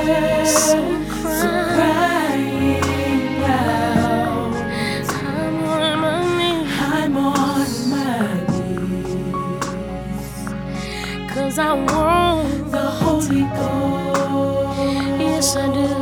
So crying out. I'm on my knees. 'Cause I want the Holy Ghost. yes I do.